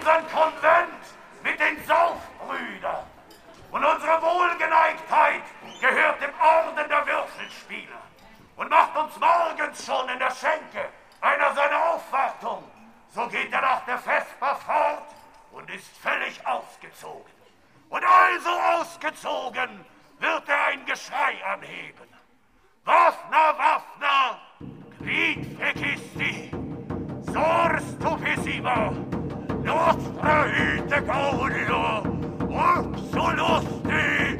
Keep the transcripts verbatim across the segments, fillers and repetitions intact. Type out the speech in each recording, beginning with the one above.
unseren Konvent mit den Saufbrüdern. Und unsere Wohlgeneigtheit gehört dem Orden der Würfelspieler und macht uns morgens schon in der Schenke einer seine Aufwartung. So geht er nach der Vesper fort und ist völlig ausgezogen. Und also ausgezogen wird er ein Geschrei anheben. Waffna, Waffna, quid fecisti, sor stupissima, nostra vita gaudio, absolusti,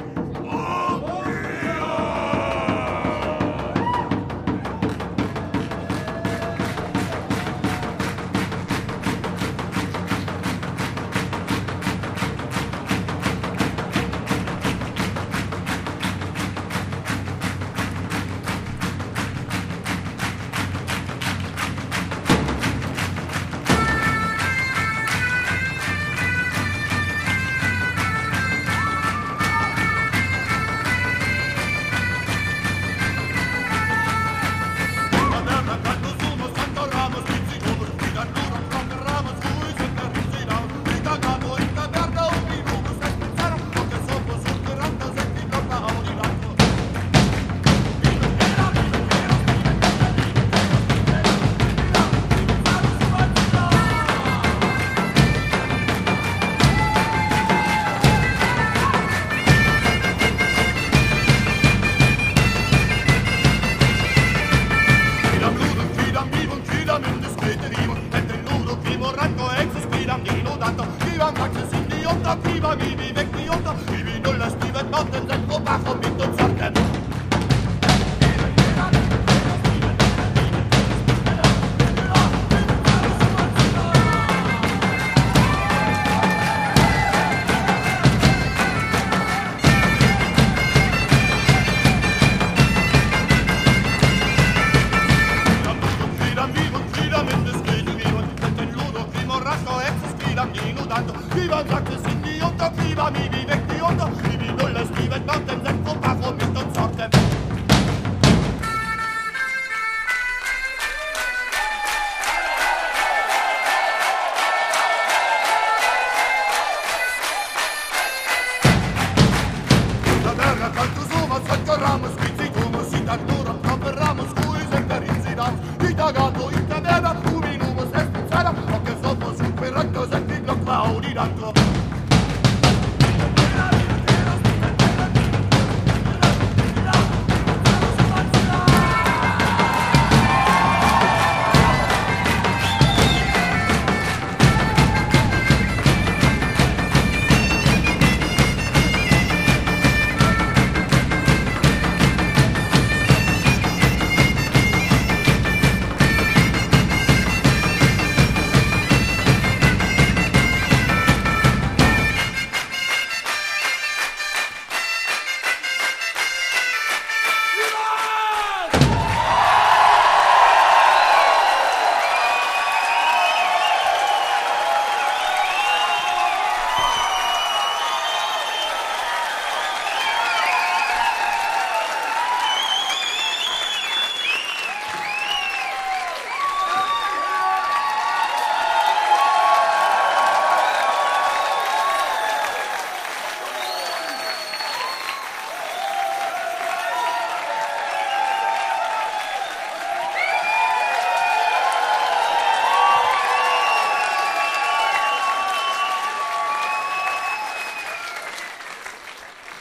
Audi,